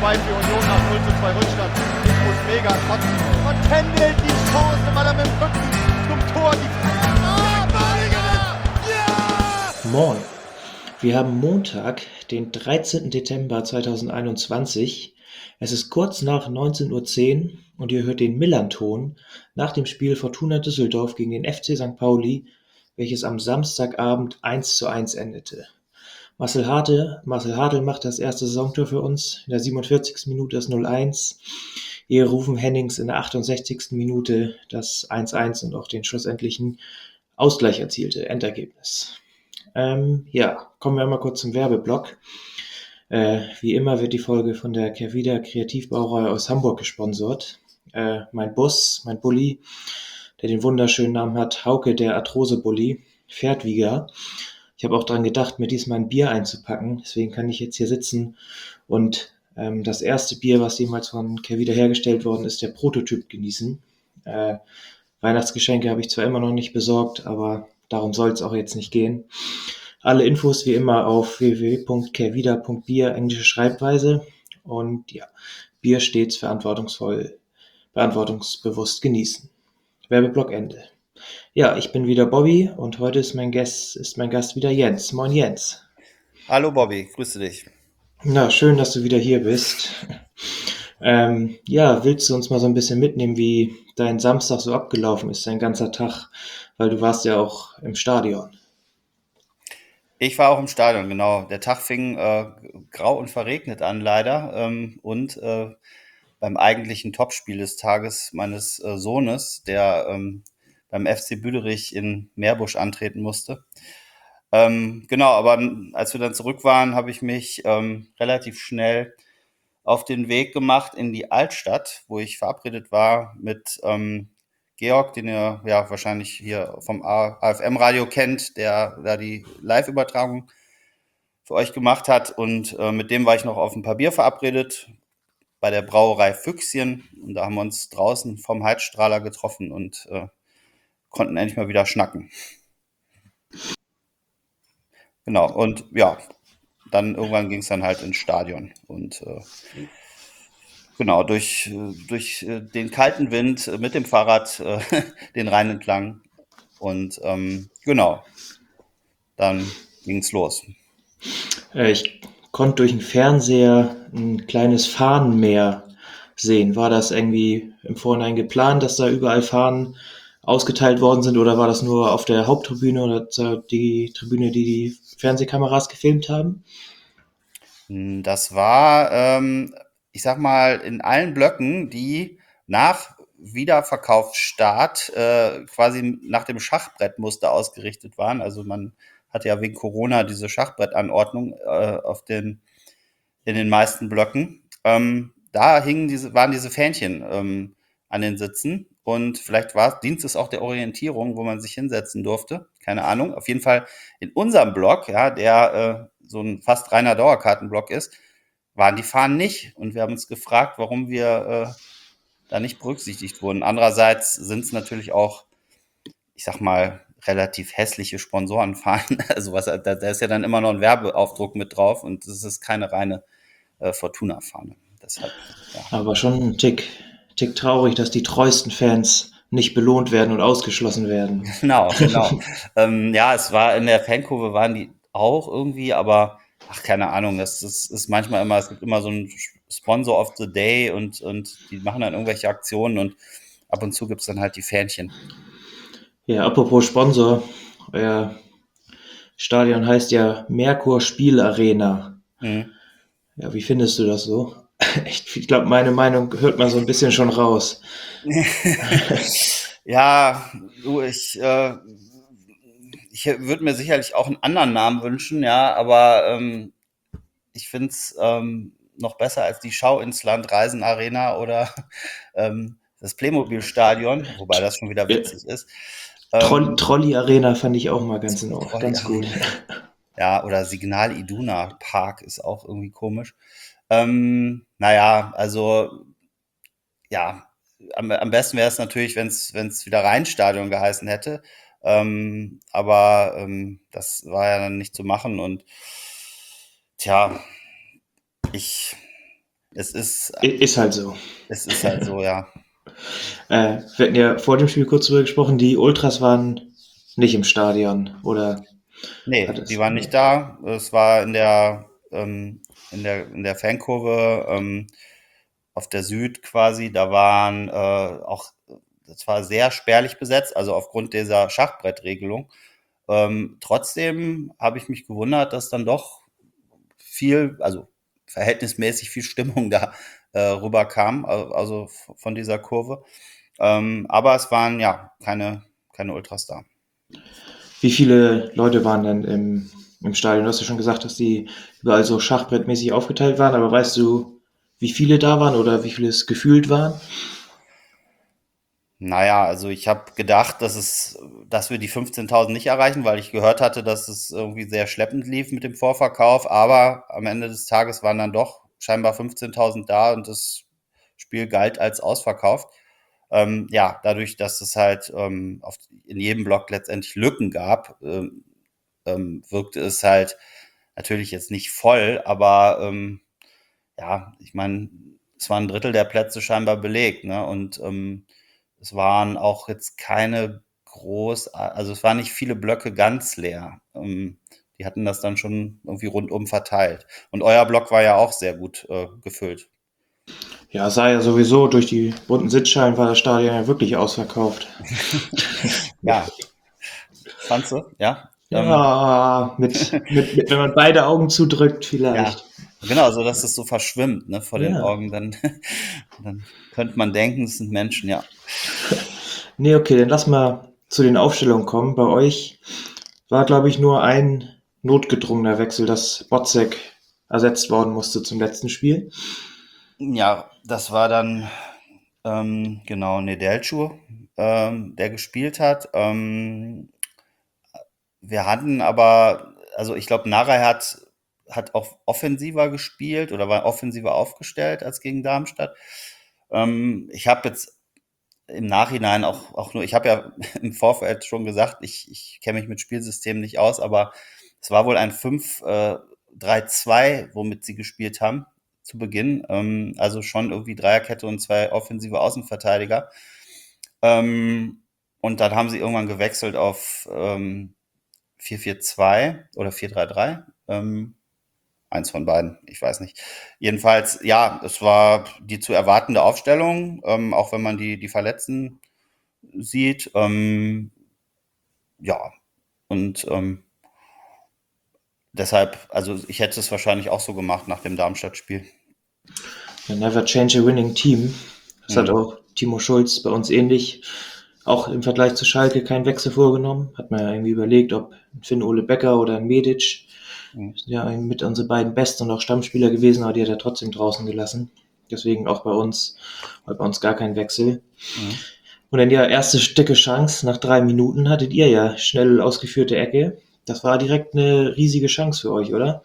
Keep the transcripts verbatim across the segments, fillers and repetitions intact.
zwei für Union nach null zu zwei Rückstand. Infos mega kotzen. Und Kendall die Chance, weil er mit dem Rücken zum Tor die Ah, ja! Moin. Wir haben Montag, den dreizehnten Dezember zweitausendeinundzwanzig. Es ist kurz nach neunzehn Uhr zehn und ihr hört den Millern-Ton nach dem Spiel Fortuna Düsseldorf gegen den F C Sankt Pauli, welches am Samstagabend eins zu eins endete. Marcel Hartl, Marcel Hartl macht das erste Saisontor für uns. In der siebenundvierzigsten Minute das null eins. Ehe Rufen Hennings in der achtundsechzigsten Minute das eins eins und auch den schlussendlichen Ausgleich erzielte. Endergebnis. Ähm, ja, kommen wir mal kurz zum Werbeblock. Äh, wie immer wird die Folge von der Kehrwieder Kreativbrauerei aus Hamburg gesponsert. Äh, mein Bus, mein Bulli, der den wunderschönen Namen hat, Hauke der Arthrose-Bulli, fährt wieder. Ich habe auch dran gedacht, mir diesmal ein Bier einzupacken. Deswegen kann ich jetzt hier sitzen und ähm, das erste Bier, was jemals von Kehrwieder hergestellt worden ist, der Prototyp genießen. Äh, Weihnachtsgeschenke habe ich zwar immer noch nicht besorgt, aber darum soll es auch jetzt nicht gehen. Alle Infos wie immer auf w w w punkt kehrwieder punkt bier, englische Schreibweise. Und ja, Bier stets verantwortungsvoll, verantwortungsbewusst genießen. Werbeblock Ende. Ja, ich bin wieder Bobby und heute ist mein Gast, ist mein Gast wieder Jens. Moin Jens. Hallo Bobby, grüße dich. Na, schön, dass du wieder hier bist. Ähm, ja, willst du uns mal so ein bisschen mitnehmen, wie dein Samstag so abgelaufen ist, dein ganzer Tag? Weil du warst ja auch im Stadion. Ich war auch im Stadion, genau. Der Tag fing äh, grau und verregnet an, leider. Ähm, und äh, beim eigentlichen Topspiel des Tages meines äh, Sohnes, der ähm, beim F C Büderich in Meerbusch antreten musste. Ähm, genau, aber als wir dann zurück waren, habe ich mich ähm, relativ schnell auf den Weg gemacht in die Altstadt, wo ich verabredet war mit ähm, Georg, den ihr ja wahrscheinlich hier vom A F M-Radio kennt, der da die Live-Übertragung für euch gemacht hat. Und äh, mit dem war ich noch auf ein paar Bier verabredet bei der Brauerei Füchschen. Und da haben wir uns draußen vom Heizstrahler getroffen und äh, konnten endlich mal wieder schnacken. Genau, und ja, dann irgendwann ging es dann halt ins Stadion. Und äh, genau, durch, äh, durch äh, den kalten Wind äh, mit dem Fahrrad äh, den Rhein entlang. Und ähm, genau, dann ging's los. Äh, ich konnte durch den Fernseher ein kleines Fahnenmeer sehen. War das irgendwie im Vorhinein geplant, dass da überall Fahnen ausgeteilt worden sind oder war das nur auf der Haupttribüne oder die Tribüne, die die Fernsehkameras gefilmt haben? Hm, Das war, ähm, ich sag mal, in allen Blöcken, die nach Wiederverkaufsstart äh, quasi nach dem Schachbrettmuster ausgerichtet waren. Also man hatte ja wegen Corona diese Schachbrettanordnung äh, auf den, in den meisten Blöcken. Ähm, da hingen diese, waren diese Fähnchen ähm, an den Sitzen und vielleicht war, dient es auch der Orientierung, wo man sich hinsetzen durfte. Keine Ahnung. Auf jeden Fall in unserem Block, ja, der äh, so ein fast reiner Dauerkartenblock ist, waren die Fahnen nicht. Und wir haben uns gefragt, warum wir äh, da nicht berücksichtigt wurden. Andererseits sind es natürlich auch, ich sag mal, relativ hässliche Sponsorenfahnen. Also was, da, da ist ja dann immer noch ein Werbeaufdruck mit drauf und es ist keine reine äh, Fortuna-Fahne. Deshalb, ja. Aber schon ein Tick, Tick traurig, dass die treuesten Fans nicht belohnt werden und ausgeschlossen werden. Genau, genau. ähm, ja, es war in der Fankurve waren die auch irgendwie, aber ach, keine Ahnung, das, das ist manchmal immer, es gibt immer so einen Sponsor of the Day und, und die machen dann irgendwelche Aktionen und ab und zu gibt's dann halt die Fähnchen. Ja, apropos Sponsor, euer Stadion heißt ja Merkur Spielarena. Mhm. Ja, wie findest du das so? Ich glaube, meine Meinung hört man so ein bisschen schon raus. Ja, du, ich, äh, ich würde mir sicherlich auch einen anderen Namen wünschen, ja, aber ähm, ich finde es ähm, noch besser als die Schau ins Land Reisen Arena oder ähm, das Playmobil-Stadion, wobei das schon wieder Ja, witzig ist. Troll, Ähm, Trolli Arena fand ich auch mal ganz in Ordnung, Trolley ganz gut. Arena. Ja, oder Signal Iduna Park ist auch irgendwie komisch. Ähm, naja, also ja, am, am besten wäre es natürlich, wenn es wenn es wieder Rheinstadion geheißen hätte. Ähm, aber ähm, das war ja dann nicht zu machen und tja, ich Es ist, I- Ist halt so. es ist halt so, ja. Äh, wir hatten ja vor dem Spiel kurz drüber gesprochen, die Ultras waren nicht im Stadion, oder hat Nee, die es? waren nicht Nee. da. Es war in der, ähm, in der, in der Fankurve, ähm, auf der Süd quasi. Da waren äh, auch, das war sehr spärlich besetzt, also aufgrund dieser Schachbrettregelung. Ähm, trotzdem habe ich mich gewundert, dass dann doch viel, also verhältnismäßig viel Stimmung da äh, rüberkam, al- also f- von dieser Kurve. Ähm, aber es waren ja keine, keine Ultras da. Wie viele Leute waren denn im, im Stadion? Du hast ja schon gesagt, dass die überall so schachbrettmäßig aufgeteilt waren, aber weißt du, wie viele da waren oder wie viele es gefühlt waren? Naja, also ich habe gedacht, dass es, dass wir die fünfzehntausend nicht erreichen, weil ich gehört hatte, dass es irgendwie sehr schleppend lief mit dem Vorverkauf. Aber am Ende des Tages waren dann doch scheinbar fünfzehntausend da und das Spiel galt als ausverkauft. Ähm, ja, dadurch, dass es halt ähm, auf, in jedem Block letztendlich Lücken gab, ähm, ähm, wirkte es halt natürlich jetzt nicht voll, aber ähm, ja, ich meine, es waren ein Drittel der Plätze scheinbar belegt, ne? Und ähm, es waren auch jetzt keine groß, also es waren nicht viele Blöcke ganz leer. Ähm, die hatten das dann schon irgendwie rundum verteilt. Und euer Block war ja auch sehr gut äh, gefüllt. Ja, sah ja sowieso durch die bunten Sitzschalen war das Stadion ja wirklich ausverkauft. Ja, fandst du? Ja. Ähm, Ja, mit, mit, mit, wenn man beide Augen zudrückt, ja, vielleicht. genau, so dass es so verschwimmt, ne, vor den Ja. Augen, dann, dann könnte man denken, es sind Menschen, ja. Nee, okay, dann lass mal zu den Aufstellungen kommen. Bei euch war, glaube ich, nur ein notgedrungener Wechsel, dass Botzek ersetzt worden musste zum letzten Spiel. Ja, das war dann ähm, genau Nedelcu, ähm, der gespielt hat. Ähm, wir hatten aber, also ich glaube, Narei hat, hat auch offensiver gespielt oder war offensiver aufgestellt als gegen Darmstadt. Ähm, ich habe jetzt im Nachhinein auch, auch nur, ich habe ja im Vorfeld schon gesagt, ich, ich kenne mich mit Spielsystemen nicht aus, aber es war wohl ein fünf drei zwei, womit sie gespielt haben zu Beginn. Ähm, also schon irgendwie Dreierkette und zwei offensive Außenverteidiger. Ähm, und dann haben sie irgendwann gewechselt auf ähm, vier vier zwei oder vier drei drei. Ähm, eins von beiden, ich weiß nicht. Jedenfalls, ja, es war die zu erwartende Aufstellung, ähm, auch wenn man die, die Verletzten sieht. Ähm, ja, und ähm, deshalb, also ich hätte es wahrscheinlich auch so gemacht nach dem Darmstadt-Spiel. Ja, never change a winning team. Das hat Mhm. auch Timo Schulz bei uns ähnlich. Auch im Vergleich zu Schalke keinen Wechsel vorgenommen. Hat man ja irgendwie überlegt, ob Finn Ole Becker oder ein Medic. Mhm. Sind ja mit unsere beiden Besten und auch Stammspieler gewesen, aber die hat er trotzdem draußen gelassen. Deswegen auch bei uns, bei uns gar kein Wechsel. Mhm. Und dann die erste dicke Chance nach drei Minuten hattet ihr ja schnell ausgeführte Ecke. Das war direkt eine riesige Chance für euch, oder?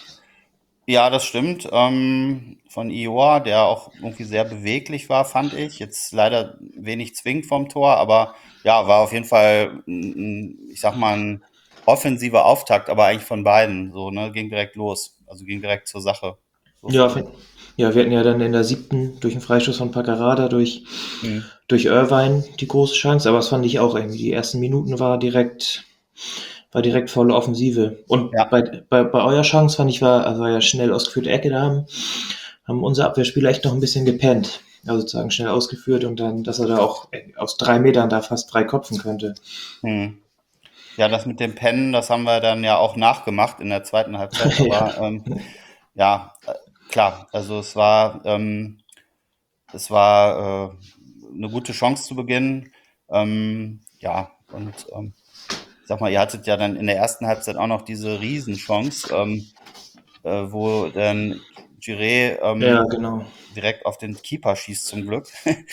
Ja, das stimmt. Ähm, von Ior, der auch irgendwie sehr beweglich war, fand ich. Jetzt leider wenig zwingend vom Tor, aber ja, war auf jeden Fall, ein, ein, ich sag mal, ein offensiver Auftakt, aber eigentlich von beiden. So, ne, ging direkt los. Also ging direkt zur Sache. So Ja, fand ich. fin- ja, wir hatten ja dann in der siebten durch einen Freistoß von Paccarada durch, Mhm. durch Irvine die große Chance, aber das fand ich auch irgendwie. Die ersten Minuten war direkt, war direkt volle Offensive. Und Ja. bei, bei, bei eurer Chance fand ich, war, also war ja schnell ausgeführte Ecke, da haben, haben unsere Abwehrspieler echt noch ein bisschen gepennt. Also sozusagen schnell ausgeführt und dann, dass er da auch aus drei Metern da fast frei kopfen könnte. Mhm. Ja, das mit dem Pennen, das haben wir dann ja auch nachgemacht in der zweiten Halbzeit, Ja. aber ähm, ja, äh, klar, also es war, ähm, es war äh, eine gute Chance zu Beginn. Ähm, ja, und ähm, ich sag mal, ihr hattet ja dann in der ersten Halbzeit auch noch diese Riesenchance, ähm, äh, wo dann Giré Ja, ähm, genau. direkt auf den Keeper schießt zum Glück.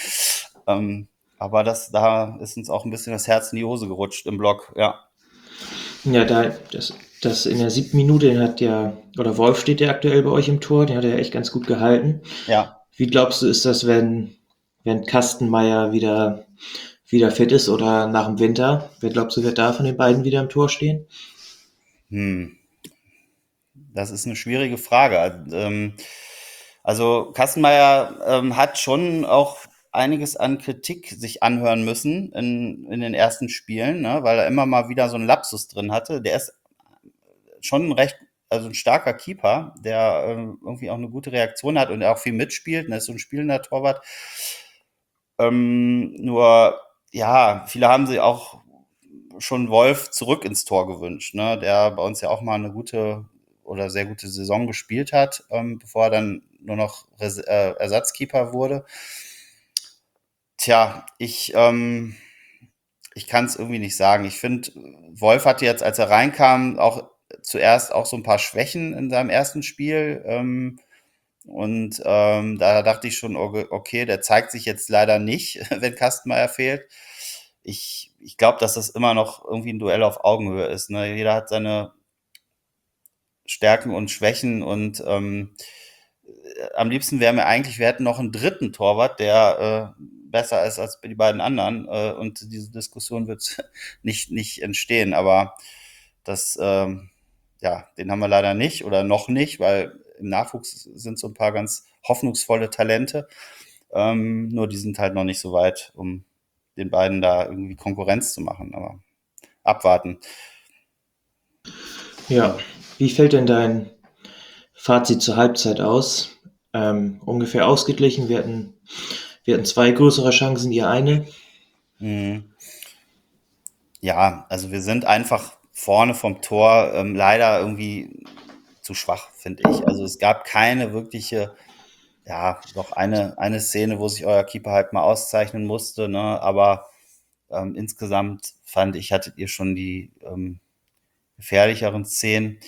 ähm, aber das, da ist uns auch ein bisschen das Herz in die Hose gerutscht im Block, ja. Ja, da, das, das in der siebten Minute, den hat ja, oder Wolf steht ja aktuell bei euch im Tor, den hat er echt ganz gut gehalten. Ja. Wie glaubst du, ist das, wenn, wenn Kastenmeier wieder, wieder fit ist oder nach dem Winter? Wer glaubst du, wird da von den beiden wieder im Tor stehen? Hm. Das ist eine schwierige Frage. Also, ähm, Also Kastenmeier ähm, hat schon auch einiges an Kritik sich anhören müssen in, in den ersten Spielen, ne, weil er immer mal wieder so einen Lapsus drin hatte. Der ist schon ein recht, also ein starker Keeper, der ähm, irgendwie auch eine gute Reaktion hat und auch viel mitspielt. Ne, ist so ein spielender Torwart. Ähm, nur, ja, viele haben sich auch schon Wolf zurück ins Tor gewünscht, ne, der bei uns ja auch mal eine gute oder sehr gute Saison gespielt hat, ähm, bevor er dann nur noch Res äh, Ersatzkeeper wurde. Tja, ich, ähm, ich kann es irgendwie nicht sagen. Ich finde, Wolf hatte jetzt, als er reinkam, auch zuerst auch so ein paar Schwächen in seinem ersten Spiel. Ähm, und ähm, da dachte ich schon, okay, okay, der zeigt sich jetzt leider nicht, wenn Kastenmeier fehlt. Ich, ich glaube, dass das immer noch irgendwie ein Duell auf Augenhöhe ist. Ne? Jeder hat seine Stärken und Schwächen und ähm, am liebsten wäre mir eigentlich, wir hätten noch einen dritten Torwart, der äh, besser ist als die beiden anderen. Äh, und diese Diskussion wird nicht, nicht entstehen. Aber das, ähm, ja, den haben wir leider nicht oder noch nicht, weil im Nachwuchs sind so ein paar ganz hoffnungsvolle Talente. Ähm, nur die sind halt noch nicht so weit, um den beiden da irgendwie Konkurrenz zu machen. Aber abwarten. Ja, wie fällt denn dein Fazit zur Halbzeit aus? Ähm, ungefähr ausgeglichen. Wir hatten, wir hatten zwei größere Chancen, ihr eine. Mhm. Ja, also wir sind einfach vorne vom Tor ähm, leider irgendwie zu schwach, finde ich. Also es gab keine wirkliche, ja, doch eine, eine Szene, wo sich euer Keeper halt mal auszeichnen musste, ne? Aber ähm, insgesamt fand ich, hattet ihr schon die ähm, gefährlicheren Szenen.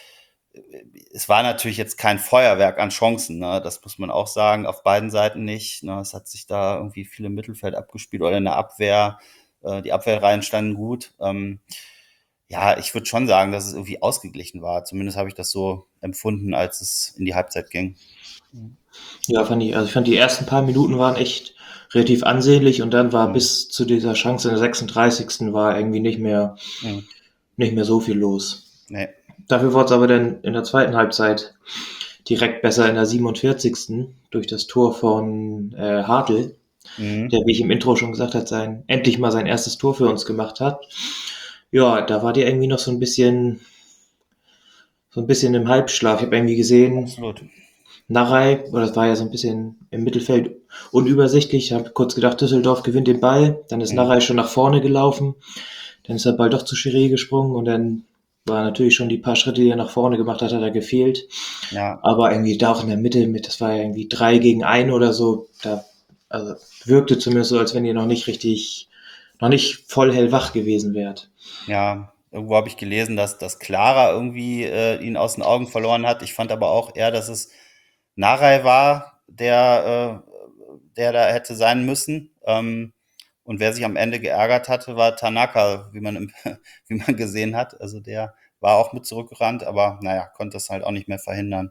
Es war natürlich jetzt kein Feuerwerk an Chancen, ne? Das muss man auch sagen, auf beiden Seiten nicht. Ne? Es hat sich da irgendwie viel im Mittelfeld abgespielt oder in der Abwehr. Äh, die Abwehrreihen standen gut. Ähm, ja, ich würde schon sagen, dass es irgendwie ausgeglichen war. Zumindest habe ich das so empfunden, als es in die Halbzeit ging. Ja, fand ich, also ich fand die ersten paar Minuten waren echt relativ ansehnlich und dann war Mhm. bis zu dieser Chance in der sechsunddreißigsten war irgendwie nicht mehr, Mhm. nicht mehr so viel los. Nee. Dafür wurde es aber dann in der zweiten Halbzeit direkt besser in der siebenundvierzigsten durch das Tor von äh, Hartl, Mhm. der, wie ich im Intro schon gesagt hat, sein, endlich mal sein erstes Tor für uns gemacht hat. Ja, da war die irgendwie noch so ein bisschen, so ein bisschen im Halbschlaf. Ich habe irgendwie gesehen, Absolut. Narei, oder das war ja so ein bisschen im Mittelfeld unübersichtlich. Ich habe kurz gedacht, Düsseldorf gewinnt den Ball. Dann ist Mhm. Narei schon nach vorne gelaufen. Dann ist der Ball doch zu Chiré gesprungen und dann war natürlich schon die paar Schritte, die er nach vorne gemacht hat, hat er gefehlt. Ja. Aber irgendwie da auch in der Mitte mit, das war ja irgendwie drei gegen ein oder so, da also wirkte zumindest so, als wenn ihr noch nicht richtig, noch nicht voll hellwach gewesen wärt. Ja, irgendwo habe ich gelesen, dass, dass Clara irgendwie äh, ihn aus den Augen verloren hat. Ich fand aber auch eher, dass es Narei war, der, äh, der da hätte sein müssen. Ähm, und wer sich am Ende geärgert hatte, war Tanaka, wie man, im, wie man gesehen hat. Also der war auch mit zurückgerannt, aber naja, konnte es halt auch nicht mehr verhindern.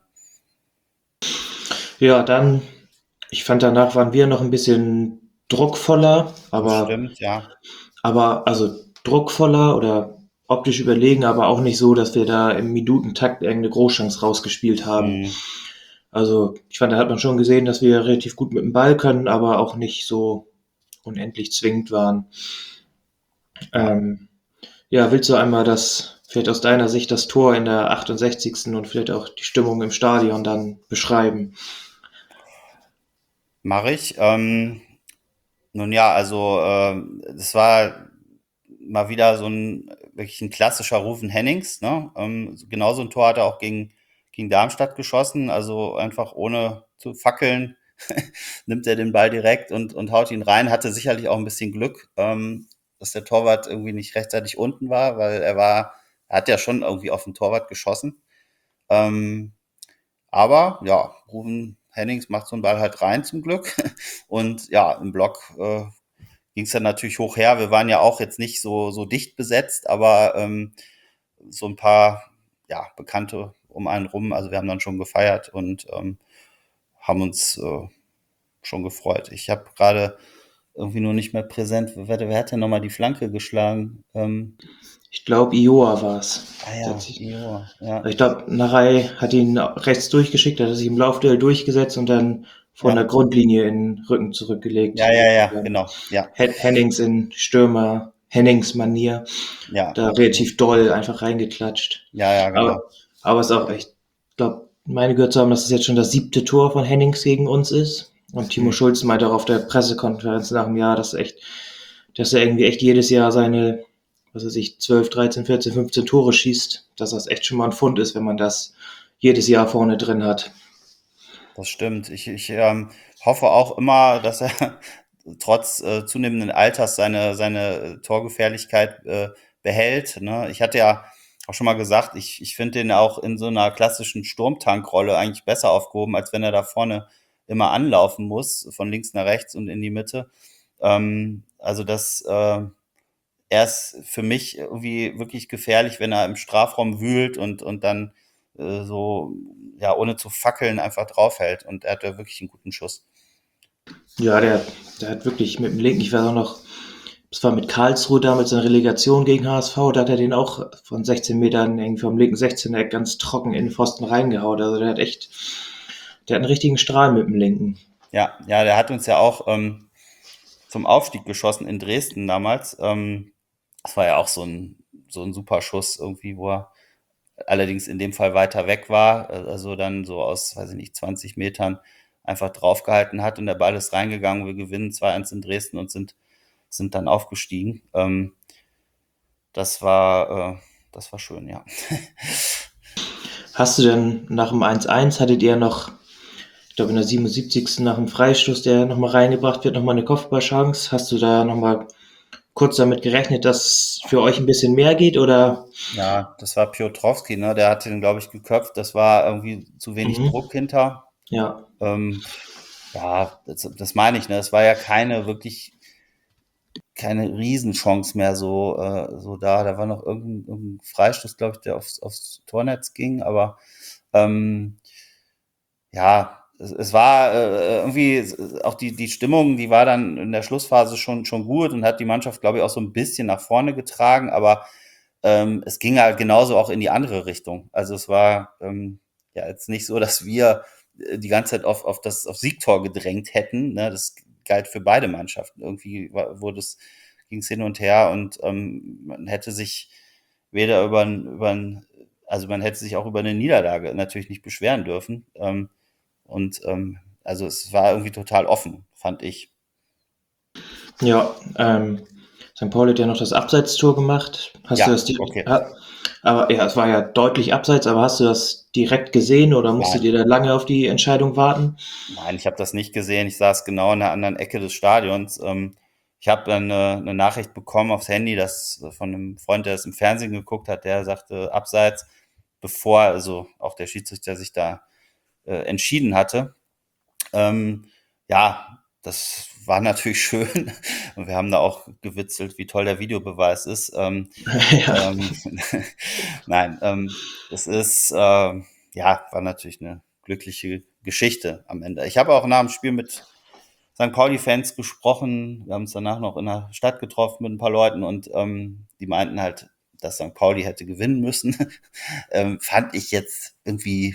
Ja, dann, ich fand danach waren wir noch ein bisschen druckvoller, Das aber stimmt, ja. Aber also druckvoller oder optisch überlegen, aber auch nicht so, dass wir da im Minutentakt irgendeine Großchance rausgespielt haben. Mhm. Also ich fand, da hat man schon gesehen, dass wir relativ gut mit dem Ball können, aber auch nicht so unendlich zwingend waren. Ja. Ähm, ja, willst du einmal das, vielleicht aus deiner Sicht das Tor in der achtundsechzigsten und vielleicht auch die Stimmung im Stadion dann beschreiben? Mache ich. Ähm, nun ja, also äh, das war mal wieder so ein wirklich ein klassischer Rufen Hennings. Ne? Ähm, genauso ein Tor hat er auch gegen, gegen Darmstadt geschossen, also einfach ohne zu fackeln nimmt er den Ball direkt und, und haut ihn rein. Hatte sicherlich auch ein bisschen Glück, ähm, dass der Torwart irgendwie nicht rechtzeitig unten war, weil er war, er hat ja schon irgendwie auf den Torwart geschossen. Ähm, aber ja, Rufen Hennings macht so einen Ball halt rein zum Glück. Und ja, im Block äh, ging es dann natürlich hoch her. Wir waren ja auch jetzt nicht so, so dicht besetzt, aber ähm, so ein paar ja, Bekannte um einen rum. Also wir haben dann schon gefeiert und ähm, haben uns äh, schon gefreut. Ich habe gerade irgendwie nur nicht mehr präsent. Wer, wer hat denn nochmal die Flanke geschlagen? Ähm, Ich glaube, Ioa war es. ah ja, Ioa, ja, Ich glaube, Narei hat ihn rechts durchgeschickt, hat er sich im Laufduell durchgesetzt und dann von der ja, Grundlinie in den Rücken ja, zurückgelegt. ja, ja, Ja. genau, ja, Hen- Hennings in Stürmer, Hennings Manier, ja, da absolut. relativ doll einfach reingeklatscht. Ja, ja, genau. Aber, aber es ist auch echt, ich glaube, meine gehört zu haben, dass es jetzt schon das siebte Tor von Hennings gegen uns ist. Und Timo Hm. Schulz meinte auch auf der Pressekonferenz nach dem Jahr, dass echt, dass er irgendwie echt jedes Jahr seine, was weiß ich, zwölf, dreizehn, vierzehn, fünfzehn Tore schießt, dass das echt schon mal ein Fund ist, wenn man das jedes Jahr vorne drin hat. Das stimmt. Ich, ich ähm, hoffe auch immer, dass er trotz äh, zunehmenden Alters seine, seine Torgefährlichkeit äh, behält. Ne? Ich hatte ja auch schon mal gesagt, ich, ich finde den auch in so einer klassischen Sturmtankrolle eigentlich besser aufgehoben, als wenn er da vorne immer anlaufen muss, von links nach rechts und in die Mitte. Ähm, also das, äh, er ist für mich irgendwie wirklich gefährlich, wenn er im Strafraum wühlt und, und dann äh, so, ja, ohne zu fackeln einfach draufhält. Und er hat ja wirklich einen guten Schuss. Ja, der, der hat wirklich mit dem Linken, ich weiß auch noch, das war mit Karlsruhe damals eine Relegation gegen H S V, da hat er den auch von sechzehn Metern irgendwie vom linken sechzehner ganz trocken in den Pfosten reingehauen. Also der hat echt, der hat einen richtigen Strahl mit dem Linken. Ja, ja, der hat uns ja auch ähm, zum Aufstieg geschossen in Dresden damals. Ähm, das war ja auch so ein, so ein super Schuss irgendwie, wo er allerdings in dem Fall weiter weg war, also dann so aus, weiß ich nicht, zwanzig Metern einfach draufgehalten hat und der Ball ist reingegangen. Wir gewinnen zwei eins in Dresden und sind, sind dann aufgestiegen. Ähm, das war, äh, das war schön, ja. Hast du denn nach dem eins eins, hattet ihr noch, ich glaube in der siebenundsiebzigsten nach dem Freistoß, der nochmal reingebracht wird, nochmal eine Kopfballchance? Hast du da nochmal kurz damit gerechnet, dass für euch ein bisschen mehr geht oder? Ja, das war Piotrowski, ne? Der hat den, glaube ich, geköpft. Das war irgendwie zu wenig Mhm. Druck hinter. Ja, Ähm, ja, das, das meine ich, ne? Es war ja keine wirklich keine Riesenchance mehr so, äh, so da. Da war noch irgendein, irgendein Freistoß, glaube ich, der aufs, aufs Tornetz ging, aber ähm, ja, es, es war äh, irgendwie auch die, die Stimmung, die war dann in der Schlussphase schon, schon gut und hat die Mannschaft, glaube ich, auch so ein bisschen nach vorne getragen, aber ähm, es ging halt genauso auch in die andere Richtung. Also es war ähm, ja jetzt nicht so, dass wir äh, die ganze Zeit auf, auf das auf Siegtor gedrängt hätten. Ne? Das galt für beide Mannschaften. Irgendwie war, wurde es, ging es hin und her und ähm, man hätte sich weder über ein, über ein, also man hätte sich auch über eine Niederlage natürlich nicht beschweren dürfen. Ähm, und ähm, also es war irgendwie total offen, fand ich. ja, ähm, Sankt Pauli hat ja noch das Abseitstor gemacht. Hast du Ja, das direkt, okay. ha- aber ja, es war ja deutlich abseits, aber hast du das direkt gesehen oder musstet Nein. ihr da lange auf die Entscheidung warten? Nein, ich habe das nicht gesehen. Ich saß genau in der anderen Ecke des Stadions. Ähm, ich habe dann eine, eine Nachricht bekommen aufs Handy, das von einem Freund, der das im Fernsehen geguckt hat, der sagte abseits, bevor also auch der Schiedsrichter sich da äh, entschieden hatte. Ähm, ja, das war natürlich schön und wir haben da auch gewitzelt, wie toll der Videobeweis ist. Ähm, Ja, ähm, nein, ähm, es ist, ähm, ja, war natürlich eine glückliche Geschichte am Ende. Ich habe auch nach dem Spiel mit Sankt Pauli-Fans gesprochen. Wir haben uns danach noch in der Stadt getroffen mit ein paar Leuten und ähm, die meinten halt, dass Sankt Pauli hätte gewinnen müssen. ähm, fand ich jetzt irgendwie,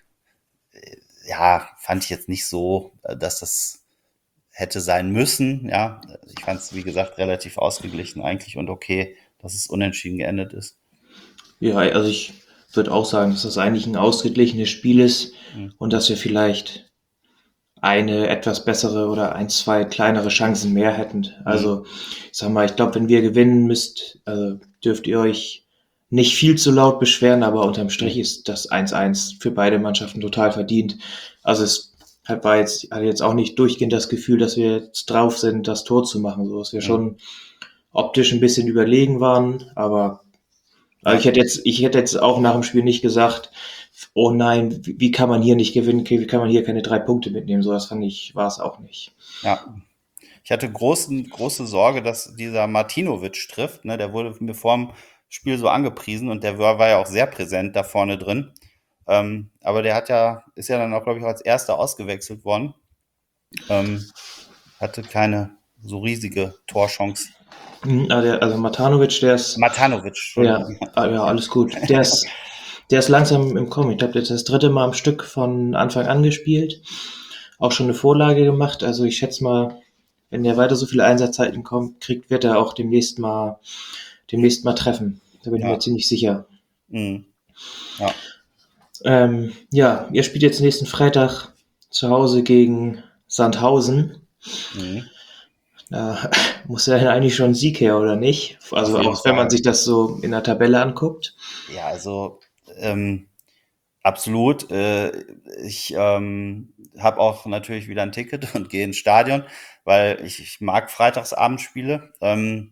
ja, fand ich jetzt nicht so, äh, dass das hätte sein müssen. Ja, ich fand es, wie gesagt, relativ ausgeglichen eigentlich und okay, dass es unentschieden geendet ist. ja, also ich würde auch sagen, dass das eigentlich ein ausgeglichenes Spiel ist Hm. und dass wir vielleicht eine etwas bessere oder ein, zwei kleinere Chancen mehr hätten. Hm. Also, ich sag mal, ich glaube, wenn wir gewinnen müsst, also dürft ihr euch nicht viel zu laut beschweren, aber unterm Strich Nee. ist das eins eins für beide Mannschaften total verdient. Also es war jetzt, hatte jetzt auch nicht durchgehend das Gefühl, dass wir jetzt drauf sind, das Tor zu machen, so dass wir Hm. schon optisch ein bisschen überlegen waren, aber also ich Ja. hätte jetzt, ich hätte jetzt auch nach dem Spiel nicht gesagt, oh nein, wie, wie kann man hier nicht gewinnen, wie kann man hier keine drei Punkte mitnehmen, so das fand ich, war es auch nicht. Ja, ich hatte großen, große Sorge, dass dieser Martinovic trifft. Ne? Der wurde mir vor dem Spiel so angepriesen und der war, war ja auch sehr präsent da vorne drin. Ähm, aber der hat ja, ist ja dann auch, glaube ich, auch als erster ausgewechselt worden. Ähm, hatte keine so riesige Torchance. Mhm, ah, der, also Matanovic, der ist, Matanovic, ja, Entschuldigung. ah, ja, alles gut. Der ist, der ist langsam im Kommen. Ich glaube, der hat das dritte Mal am Stück von Anfang an gespielt. Auch schon eine Vorlage gemacht. Also ich schätze mal, wenn der weiter so viele Einsatzzeiten kommt, kriegt, wird er auch demnächst mal, demnächst mal treffen. Da bin ich Ja. mir ziemlich sicher. Mhm. Ja. Ähm, ja, ihr spielt jetzt nächsten Freitag zu Hause gegen Sandhausen. Mhm. Da muss ja eigentlich schon ein Sieg her, oder nicht? Also Auf jeden auch wenn man Fall. sich das so in der Tabelle anguckt. Ja, also ähm, absolut. Äh, ich ähm, habe auch natürlich wieder ein Ticket und gehe ins Stadion, weil ich, ich mag Freitagsabendspiele. Ähm,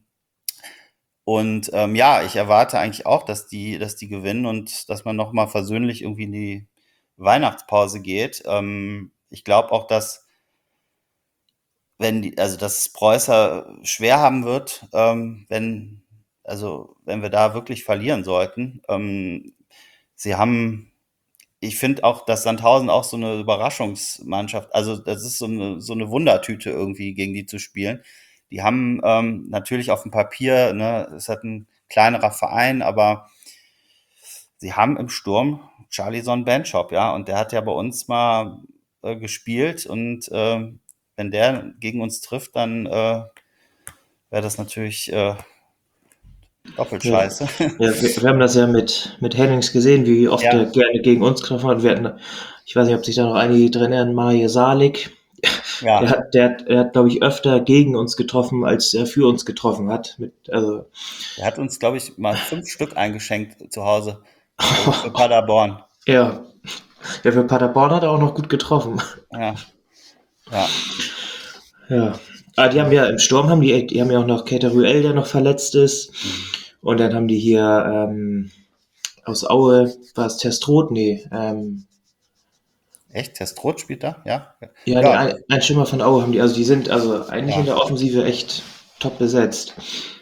und ähm, ja, ich erwarte eigentlich auch, dass die, dass die gewinnen und dass man nochmal versöhnlich irgendwie in die Weihnachtspause geht. Ähm, ich glaube auch, dass wenn die, also dass Preußer schwer haben wird, ähm, wenn, also wenn wir da wirklich verlieren sollten. Ähm, sie haben, ich finde auch, dass Sandhausen auch so eine Überraschungsmannschaft, also das ist so eine, so eine Wundertüte irgendwie gegen die zu spielen. Die haben ähm, natürlich auf dem Papier, ne, es hat ein kleinerer Verein, aber sie haben im Sturm Charlison Benchop, ja, und der hat ja bei uns mal äh, gespielt und äh, wenn der gegen uns trifft, dann äh, wäre das natürlich äh, doppelt Ja, scheiße. ja wir, wir haben das ja mit, mit Hennings gesehen, wie oft Ja, er gerne gegen uns getroffen hat. Wir hatten, ich weiß nicht, ob sich da noch einige drin erinnern, Mario Salik. Der ja, hat, der hat, er hat, glaube ich, öfter gegen uns getroffen, als er für uns getroffen hat. Mit, also, der hat uns, glaube ich, mal fünf Stück eingeschenkt zu Hause. Also für Paderborn. ja, ja, für Paderborn hat er auch noch gut getroffen. Ja, ja. Ja. Ah, die haben ja im Sturm haben die, die haben ja auch noch Keita Ruel, der noch verletzt ist. Mhm. Und dann haben die hier ähm, aus Aue, war es Testrot? Nee, ähm, Echt? Testrot spielt da? Ja? ja, nee, Ja, ein, ein Schimmer von Aue haben die. Also die sind also eigentlich in ja. der Offensive echt top besetzt.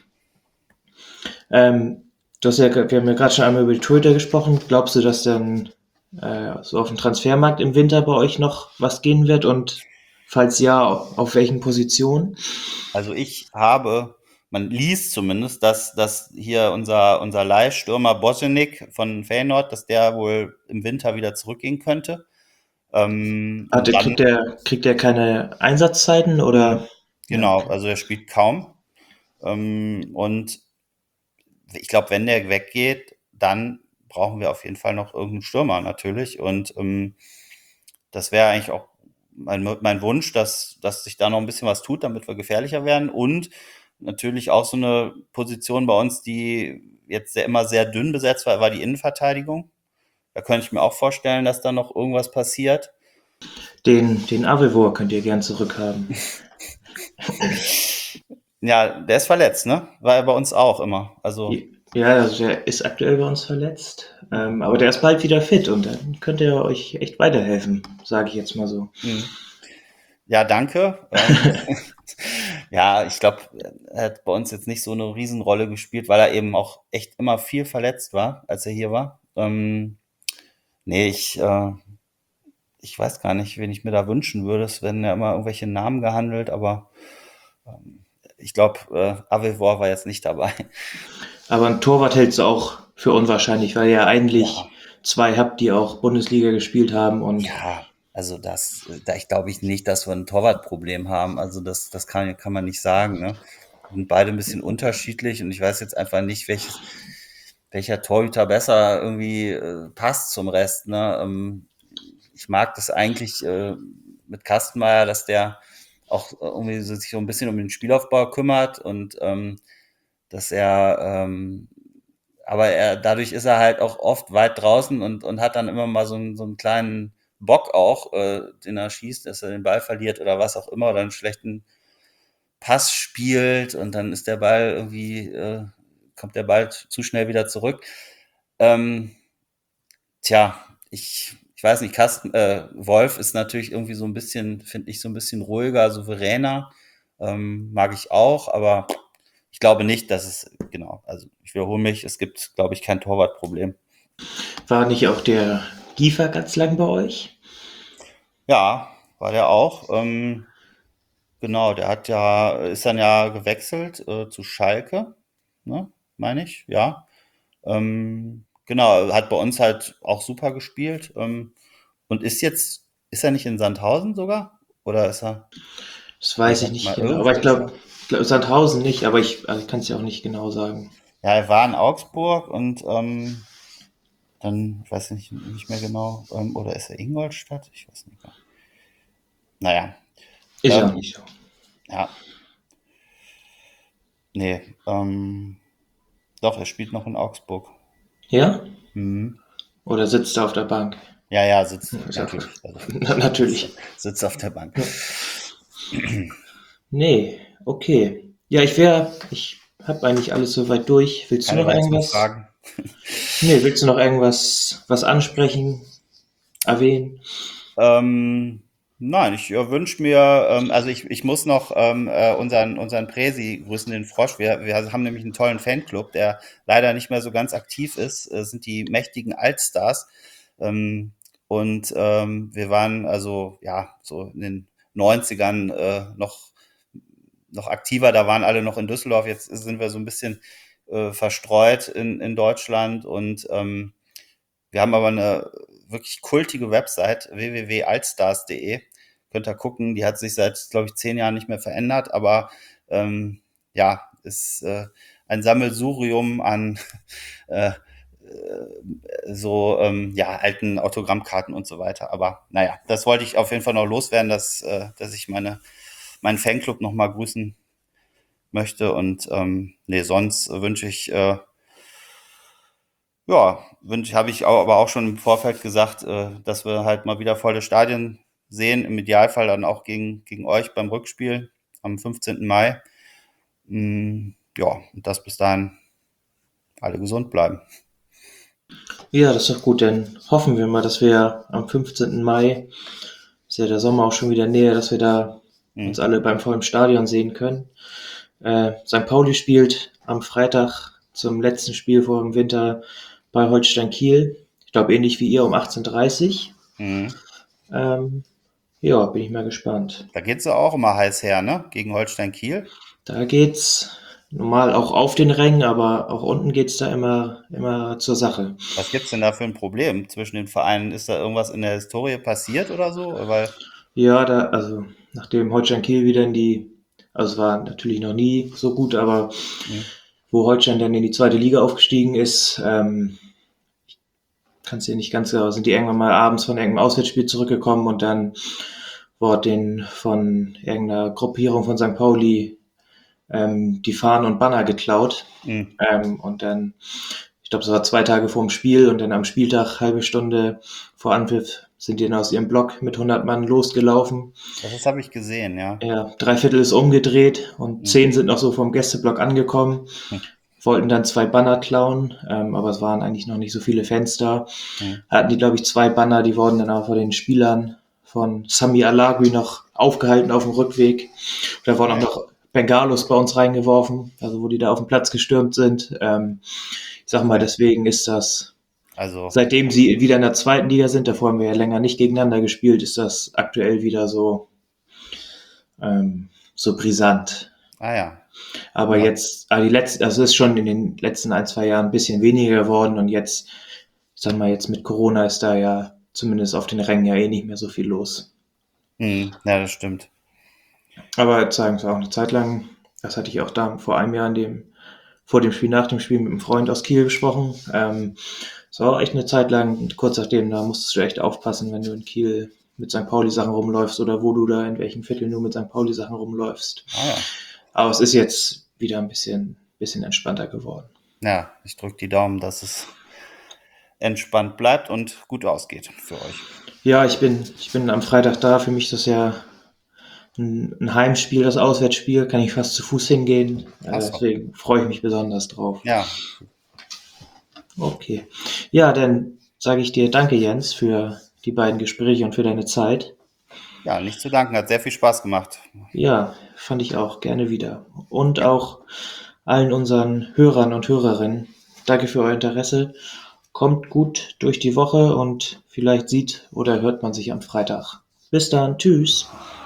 Ähm, du hast ja, wir haben ja gerade schon einmal über die Torhüter gesprochen. Glaubst du, dass dann äh, so auf dem Transfermarkt im Winter bei euch noch was gehen wird? Und falls ja, auf welchen Positionen? Also ich habe, man liest zumindest, dass, dass hier unser, unser Leihstürmer Bosjenik von Feyenoord, dass der wohl im Winter wieder zurückgehen könnte. Ähm, Hat, und der- dann, kriegt der, kriegt der keine Einsatzzeiten oder? Ja, genau, okay. also er spielt kaum. Ähm, und ich glaube, wenn der weggeht, dann brauchen wir auf jeden Fall noch irgendeinen Stürmer natürlich. Und ähm, das wäre eigentlich auch mein, mein Wunsch, dass, dass sich da noch ein bisschen was tut, damit wir gefährlicher werden. Und natürlich auch so eine Position bei uns, die jetzt sehr, immer sehr dünn besetzt war, war die Innenverteidigung. Da könnte ich mir auch vorstellen, dass da noch irgendwas passiert. Den, den Avevor könnt ihr gern zurückhaben. Ja, der ist verletzt, ne? War er bei uns auch immer. Also, Ja, also der ist aktuell bei uns verletzt, ähm, aber der ist bald wieder fit und dann könnte er euch echt weiterhelfen, sage ich jetzt mal so. mh. Ja, danke. Ähm, ja, ich glaube, er hat bei uns jetzt nicht so eine Riesenrolle gespielt, weil er eben auch echt immer viel verletzt war, als er hier war. Ähm, nee, ich, äh, ich weiß gar nicht, wen ich mir da wünschen würde. Es werden ja immer irgendwelche Namen gehandelt, aber ich glaube, äh, Avevor war jetzt nicht dabei. Aber ein Torwart hältst du auch für unwahrscheinlich, weil ihr Ja, eigentlich zwei habt, die auch Bundesliga gespielt haben und ja, also das, da ich glaube ich nicht, dass wir ein Torwartproblem haben. Also das, das kann, kann man nicht sagen. Ne? Sind beide ein bisschen unterschiedlich und ich weiß jetzt einfach nicht, welches, welcher Torhüter besser irgendwie äh, passt zum Rest. Ne? Ähm, ich mag das eigentlich äh, mit Kastenmeier, dass der auch irgendwie so, sich so ein bisschen um den Spielaufbau kümmert und ähm, dass er, ähm, aber er, dadurch ist er halt auch oft weit draußen und, und hat dann immer mal so einen, so einen kleinen Bock auch, äh, den er schießt, dass er den Ball verliert oder was auch immer oder einen schlechten Pass spielt und dann ist der Ball irgendwie, äh, kommt der Ball zu schnell wieder zurück. Ähm, tja, ich, ich weiß nicht, Carsten, äh, Wolf ist natürlich irgendwie so ein bisschen, finde ich, so ein bisschen ruhiger, souveräner. Ähm, mag ich auch, aber ich glaube nicht, dass es, genau, also ich wiederhole mich, es gibt, glaube ich, kein Torwartproblem. war nicht auch der Giefer ganz lang bei euch? Ja, war der auch. Ähm, Genau, der hat ja, ist dann ja gewechselt äh, zu Schalke, ne, meine ich, ja. Ähm, genau, hat bei uns halt auch super gespielt. Ähm, und ist jetzt, ist er nicht in Sandhausen sogar? Oder ist er, Das nee, weiß ich warte nicht mal, genau. Aber irgendwo ich ist glaube, er. glaub, Sandhausen nicht, aber ich, also ich kann es ja auch nicht genau sagen. Ja, er war in Augsburg und ähm, dann, ich weiß nicht, nicht mehr genau, ähm, oder ist er Ingolstadt? Ich weiß nicht mehr. Naja, Ist ja auch ähm, nicht so. ja, nee, ähm, doch, er spielt noch in Augsburg. Ja? Mhm. Oder sitzt er auf der Bank? Ja, ja, sitzt, Ist auch, natürlich. Also, na, sitzt, natürlich. sitzt auf der Bank. Ja. Nee, okay. Ja, ich wäre, ich habe eigentlich alles soweit durch. Willst du Keine noch weiteren irgendwas? Fragen? Nee, willst du noch irgendwas was ansprechen, erwähnen? Ähm, nein, ich äh, wünsche mir, ähm, also ich, ich muss noch ähm, äh, unseren, unseren Präsi grüßen, den Frosch. Wir, wir haben nämlich einen tollen Fanclub, der leider nicht mehr so ganz aktiv ist. Es sind die mächtigen Altstars. Ähm, und ähm, wir waren also ja so in den Neunzigern äh, noch, noch aktiver. Da waren alle noch in Düsseldorf. Jetzt sind wir so ein bisschen äh, verstreut in, in Deutschland und ähm, wir haben aber eine wirklich kultige Website, w w w punkt altstars punkt de. Könnt ihr gucken, die hat sich seit, glaube ich, zehn Jahren nicht mehr verändert, aber ähm, ja, ist äh, ein Sammelsurium an äh, so ähm, ja, alten Autogrammkarten und so weiter. Aber naja, das wollte ich auf jeden Fall noch loswerden, dass, äh, dass ich meine, meinen Fanclub nochmal grüßen möchte. Und ähm, nee, sonst wünsche ich äh, ja, wünsch habe ich au aber auch schon im Vorfeld gesagt, äh, dass wir halt mal wieder volle Stadien sehen, im Idealfall dann auch gegen gegen euch beim Rückspiel am fünfzehnten Mai. Hm, ja, und dass bis dahin alle gesund bleiben. Ja, das ist doch gut, dann hoffen wir mal, dass wir am fünfzehnten Mai, ist ja der Sommer auch schon wieder näher, dass wir da uns Mhm. alle beim vollen Stadion sehen können. Äh, Sankt Pauli spielt am Freitag zum letzten Spiel vor dem Winter bei Holstein Kiel. Ich glaube, ähnlich wie ihr um achtzehn Uhr dreißig. Mhm. Ähm, ja, bin ich mal gespannt. Da geht's ja auch immer heiß her, ne? Gegen Holstein Kiel. Da geht's normal auch auf den Rängen, aber auch unten geht's da immer, immer zur Sache. Was gibt's denn da für ein Problem zwischen den Vereinen? Ist da irgendwas in der Historie passiert oder so? Weil Ja, da, also nachdem Holstein Kiel wieder in die, also es war natürlich noch nie so gut, aber mhm. wo Holstein dann in die zweite Liga aufgestiegen ist, ähm, kannst du dir nicht ganz genau, sind die irgendwann mal abends von irgendeinem Auswärtsspiel zurückgekommen und dann wurde den von irgendeiner Gruppierung von Sankt Pauli ähm, die Fahnen und Banner geklaut. Mhm. Ähm, und dann, ich glaube, es war zwei Tage vor dem Spiel und dann am Spieltag, halbe Stunde vor Anpfiff, sind die dann aus ihrem Block mit hundert Mann losgelaufen. Das das habe ich gesehen, ja. Ja, drei Viertel ist umgedreht und Mhm. zehn sind noch so vom Gästeblock angekommen, Hm. wollten dann zwei Banner klauen, ähm, aber es waren eigentlich noch nicht so viele Fans da. Mhm. Hatten die, glaube ich, zwei Banner, die wurden dann aber von den Spielern von Sami Alagui noch aufgehalten auf dem Rückweg. Da wurden Ah auch ja. noch Bengalos bei uns reingeworfen, also wo die da auf den Platz gestürmt sind. Ähm, ich sag mal, deswegen ist das, Also, seitdem sie wieder in der zweiten Liga sind, davor haben wir ja länger nicht gegeneinander gespielt, ist das aktuell wieder so, ähm, so brisant. ah ja. Aber Ja. jetzt, aber die letzten, also es ist schon in den letzten ein, zwei Jahren ein bisschen weniger geworden und jetzt, ich sag mal, jetzt mit Corona ist da ja zumindest auf den Rängen ja eh nicht mehr so viel los. Mhm. Ja, das stimmt. Aber jetzt sagen wir auch eine Zeit lang, das hatte ich auch da vor einem Jahr in dem, vor dem Spiel, nach dem Spiel mit einem Freund aus Kiel besprochen. Ähm, es war auch echt eine Zeit lang, kurz nachdem, da musstest du echt aufpassen, wenn du in Kiel mit Sankt Pauli Sachen rumläufst oder wo du da in welchen Vierteln du mit Sankt Pauli Sachen rumläufst. Ah ja. Aber es ist jetzt wieder ein bisschen, bisschen entspannter geworden. Ja, ich drücke die Daumen, dass es entspannt bleibt und gut ausgeht für euch. Ja, ich bin, ich bin am Freitag da. Für mich ist das ja ein, ein Heimspiel, das Auswärtsspiel. Kann ich fast zu Fuß hingehen. Ach Äh, so. deswegen freue ich mich besonders drauf. Ja, Okay. Ja, dann sage ich dir danke, Jens, für die beiden Gespräche und für deine Zeit. ja, nicht zu danken, hat sehr viel Spaß gemacht. Ja, fand ich auch gerne wieder. Und Ja, auch allen unseren Hörern und Hörerinnen. Danke für euer Interesse. Kommt gut durch die Woche und vielleicht sieht oder hört man sich am Freitag. Bis dann. Tschüss.